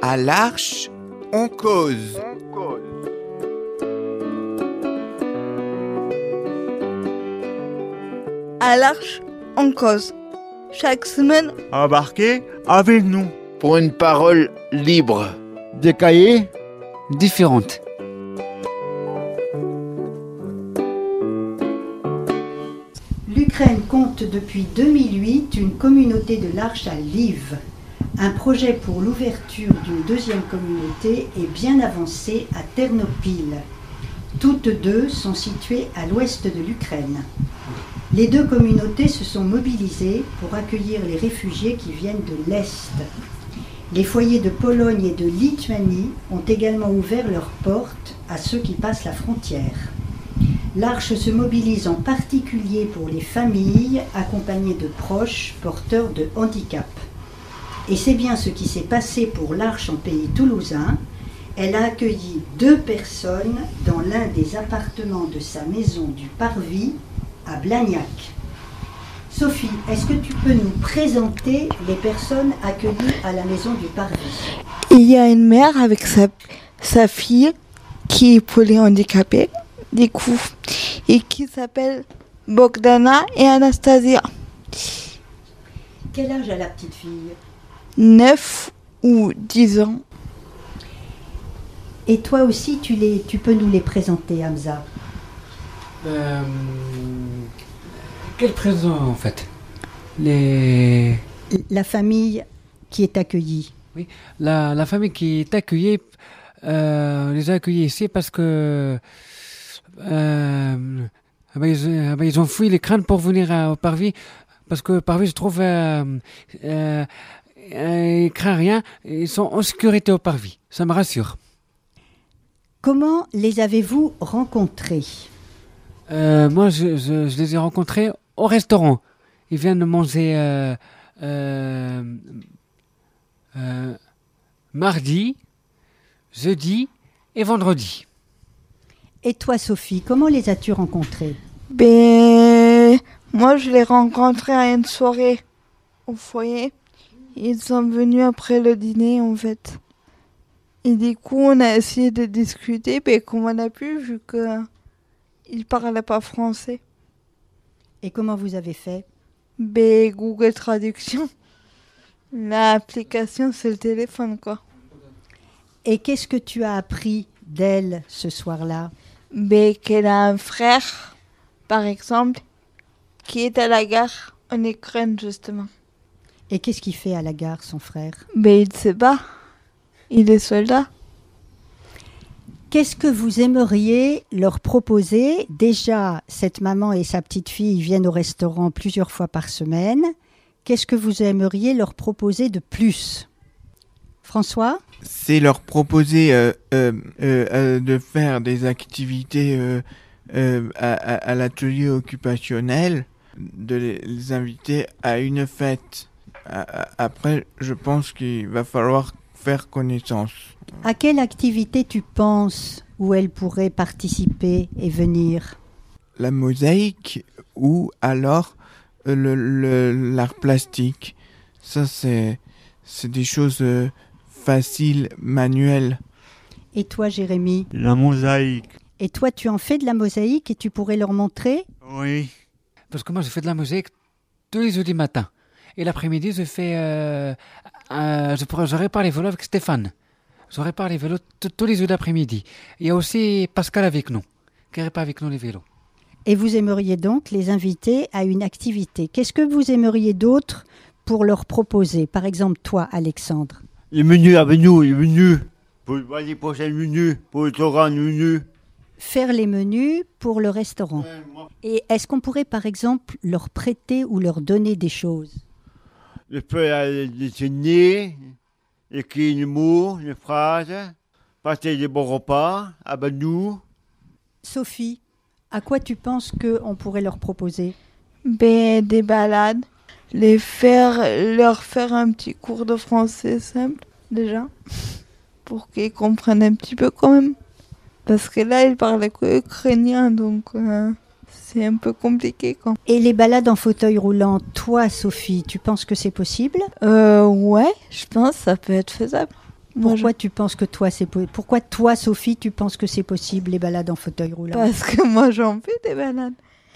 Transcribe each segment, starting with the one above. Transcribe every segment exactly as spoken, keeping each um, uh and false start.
À l'Arche, on cause. À l'Arche, on cause. Chaque semaine, embarquez avec nous pour une parole libre. Des cahiers différentes. L'Ukraine compte depuis deux mille huit une communauté de l'Arche à Lviv. Un projet pour l'ouverture d'une deuxième communauté est bien avancé à Ternopil. Toutes deux sont situées à l'ouest de l'Ukraine. Les deux communautés se sont mobilisées pour accueillir les réfugiés qui viennent de l'Est. Les foyers de Pologne et de Lituanie ont également ouvert leurs portes à ceux qui passent la frontière. L'Arche se mobilise en particulier pour les familles accompagnées de proches porteurs de handicap. Et c'est bien ce qui s'est passé pour l'Arche en pays toulousain. Elle a accueilli deux personnes dans l'un des appartements de sa maison du Parvis à Blagnac. Sophie, est-ce que tu peux nous présenter les personnes accueillies à la maison du Parvis ? Il y a une mère avec sa, sa fille qui est polyhandicapée, du coup, et qui s'appelle Bogdana et Anastasia. Quel âge a la petite fille ? neuf ou dix ans. Et toi aussi, tu, les, tu peux nous les présenter, Hamza ? Euh, quel présent en fait? Les... La famille qui est accueillie. Oui, la, la famille qui est accueillie, euh, on les a accueillis ici parce que euh, bah ils, bah ils ont fui les craintes pour venir à, au Parvis, parce que Parvis, je trouve, euh, euh, ils craignent rien, ils sont en sécurité au Parvis, ça me rassure. Comment les avez-vous rencontrés ? Euh, moi, je, je, je les ai rencontrés au restaurant. Ils viennent de manger euh, euh, euh, mardi, jeudi et vendredi. Et toi, Sophie, comment les as-tu rencontrés ? Ben, moi, je les rencontrais à une soirée au foyer. Ils sont venus après le dîner, en fait. Et du coup, on a essayé de discuter, ben, comme on a pu, vu que ils parlaient pas français. Et comment vous avez fait ? Ben, Google Traduction. L'application, c'est le téléphone, quoi. Et qu'est-ce que tu as appris d'elle ce soir-là ? Ben, qu'elle a un frère, par exemple, qui est à la gare en Ukraine, justement. Et qu'est-ce qu'il fait à la gare, son frère ? Ben, il se bat. Il est soldat. Qu'est-ce que vous aimeriez leur proposer ? Déjà, cette maman et sa petite fille viennent au restaurant plusieurs fois par semaine. Qu'est-ce que vous aimeriez leur proposer de plus ? François ? C'est leur proposer euh, euh, euh, de faire des activités euh, euh, à, à, à l'atelier occupationnel, de les, les inviter à une fête. Après, je pense qu'il va falloir faire connaissance. À quelle activité tu penses où elle pourrait participer et venir ? La mosaïque ou alors le, le, l'art plastique. Ça, c'est, c'est des choses euh, faciles, manuelles. Et toi, Jérémy ? La mosaïque. Et toi, tu en fais de la mosaïque et tu pourrais leur montrer ? Oui. Parce que moi, je fais de la mosaïque tous les jeudis matin. Et l'après-midi, je fais... Euh, euh, je, pourrais, je répare les vélos avec Stéphane. Je répare les vélos t- tous les jours d'après-midi. Il y a aussi Pascal avec nous, qui répare avec nous les vélos. Et vous aimeriez donc les inviter à une activité. Qu'est-ce que vous aimeriez d'autre pour leur proposer ? Par exemple, toi, Alexandre. Les menus avec nous, les menus. Pour les prochains menus, pour le torrent menus. Faire les menus pour le restaurant. Ouais, moi... Et est-ce qu'on pourrait, par exemple, leur prêter ou leur donner des choses ? Je peux dessiner, écrire une mot, une phrase, passer des bons repas, avec nous. Sophie, à quoi tu penses qu'on pourrait leur proposer ? Ben, des balades, les faire, leur faire un petit cours de français simple, déjà, pour qu'ils comprennent un petit peu quand même. Parce que là, ils parlent ukrainien, donc euh, c'est un peu compliqué, quoi. Et les balades en fauteuil roulant, toi, Sophie, tu penses que c'est possible ? Euh, ouais, je pense que ça peut être faisable. Pourquoi tu penses que toi, c'est po- Pourquoi toi, Sophie, tu penses que c'est possible, les balades en fauteuil roulant? Parce que moi, j'en fais des balades.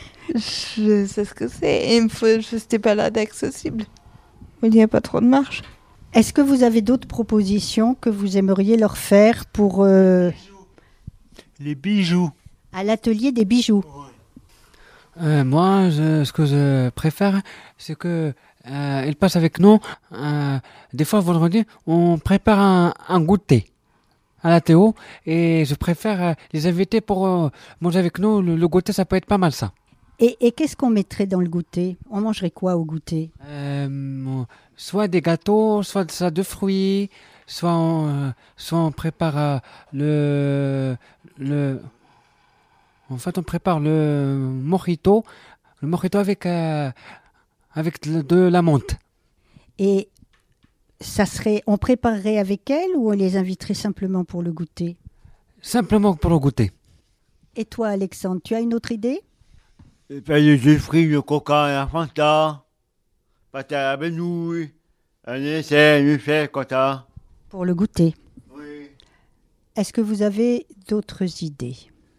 Je sais ce que c'est. Et il me faut juste des balades accessibles. Il n'y a pas trop de marche. Est-ce que vous avez d'autres propositions que vous aimeriez leur faire pour euh, Les bijoux. à l'atelier des bijoux? Euh, moi, je- ce que je préfère, c'est que euh, ils passent avec nous. Euh, des fois, vendredi, on prépare un, un goûter à la Théo, et je préfère euh, les inviter pour euh, manger avec nous. Le, le goûter, ça peut être pas mal, ça. Et, et qu'est-ce qu'on mettrait dans le goûter? On mangerait quoi au goûter? Euh, soit des gâteaux, soit ça de fruits, soit on, euh, soit on prépare euh, le le. En fait, on prépare le mojito, le mojito avec euh, avec de, de la menthe. Et ça serait, on préparerait avec elles ou on les inviterait simplement pour le goûter? Simplement pour le goûter. Et toi, Alexandre, tu as une autre idée? Et puis les jus fruits, le coca, la fanta, pâte à la benouille, un essai, un effet, comme ça. Pour le goûter. Oui. Est-ce que vous avez d'autres idées?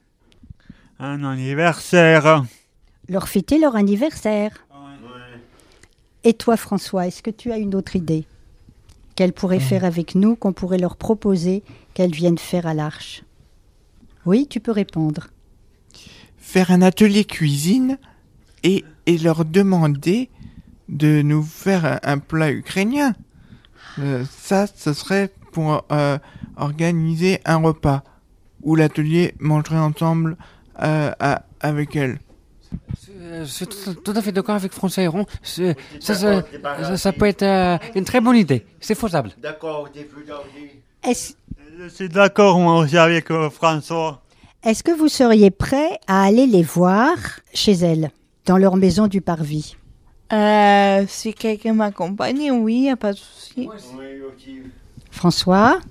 Un anniversaire. Leur fêter leur anniversaire. Ouais. Et toi, François, est-ce que tu as une autre idée qu'elles pourraient faire avec nous, qu'on pourrait leur proposer qu'elles viennent faire à l'Arche? Oui, tu peux répondre. Faire un atelier cuisine et, et leur demander de nous faire un, un plat ukrainien. Euh, ça, ce serait pour euh, organiser un repas où l'atelier mangerait ensemble euh, à- avec elles. Euh, Je suis tout, tout à fait d'accord avec François Héron. C'est- Ça, ça, ça, ça peut être euh, une très bonne idée. C'est faisable. D'accord, t'es faisable. Est-ce Je suis d'accord moi aussi avec euh, François. est-ce que vous seriez prêts à aller les voir chez elles, dans leur maison du Parvis? Euh, si quelqu'un m'accompagne, oui, il n'y a pas de souci. Oui, aussi. François?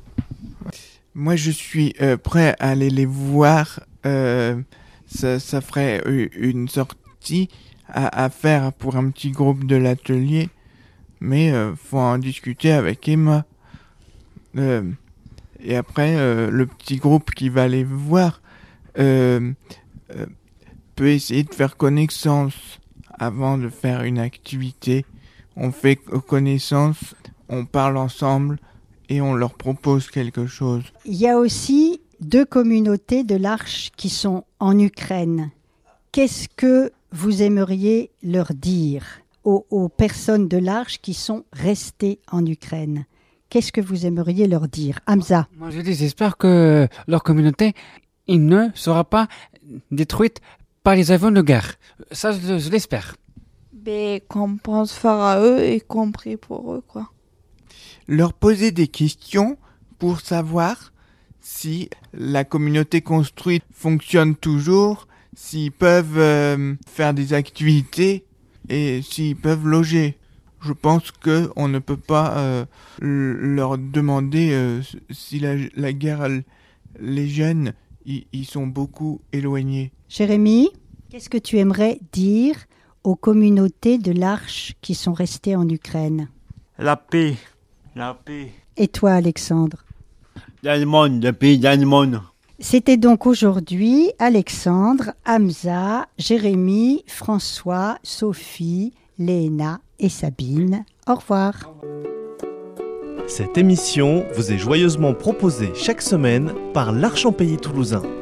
Moi, je suis euh, prêt à aller les voir. Euh, ça, ça ferait u- une sortie à, à faire pour un petit groupe de l'atelier. Mais euh, faut en discuter avec Emma. Euh, et après, euh, le petit groupe qui va les voir euh, euh, peut essayer de faire connaissance avant de faire une activité. On fait co- connaissance, on parle ensemble et on leur propose quelque chose. Il y a aussi deux communautés de l'Arche qui sont en Ukraine. Qu'est-ce que vous aimeriez leur dire aux, aux personnes de l'Arche qui sont restées en Ukraine? Qu'est-ce que vous aimeriez leur dire? Hamza? Moi, je dis, j'espère que leur communauté, il ne sera pas détruite par les avions de guerre. Ça, je, je l'espère. Mais qu'on pense faire à eux et compris pour eux, quoi. Leur poser des questions pour savoir si la communauté construite fonctionne toujours, s'ils peuvent euh, faire des activités et s'ils peuvent loger. Je pense que on ne peut pas euh, l- leur demander euh, si la, la guerre elle, les gêne. Ils, ils sont beaucoup éloignés. Jérémy, qu'est-ce que tu aimerais dire aux communautés de l'Arche qui sont restées en Ukraine? La paix. La paix. Et toi, Alexandre? Dans le monde, le pays dans le monde. C'était donc aujourd'hui Alexandre, Hamza, Jérémy, François, Sophie, Léna et Sabine. Au revoir. Cette émission vous est joyeusement proposée chaque semaine par l'Arche en Pays Toulousain.